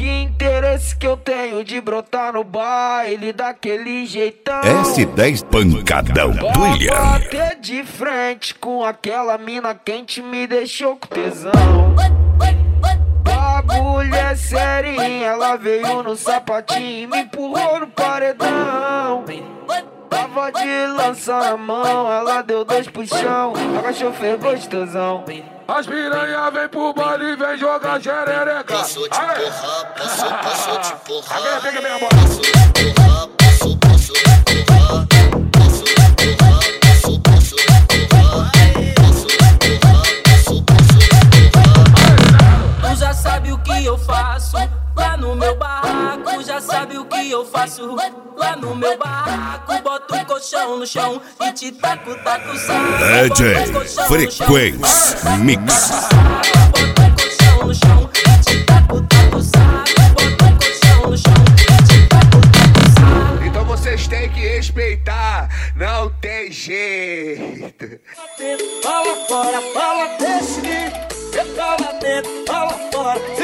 Que interesse que eu tenho de brotar no baile daquele jeitão. S10 pancadão do William. Bater de frente com aquela mina quente me deixou com tesão. Bagulho é serinha, ela veio no sapatinho e me empurrou no paredão. Tava de lança na mão, ela deu 2 puxão, agachou, fez gostosão. As piranha vem pro baile e vem jogar xerereca. Posso te empurrar, posso te empurrar. Agora pega minha bola. Posso te empurrar, posso te empurrar. Posso te empurrar, posso te empurrar. Posso te empurrar. Tu já sabe o que eu faço lá no meu barraco. Já sabe o que eu faço lá no meu barraco. Boto o colchão no chão e te taco, taco, saco. DJ Frequência Mix. Boto o colchão no chão e te taco, taco, saco. Boto o colchão no chão e te taco, taco, saco. Então vocês têm que respeitar, não tem jeito. Fala fora, fala desse. Fala dentro, fala fora.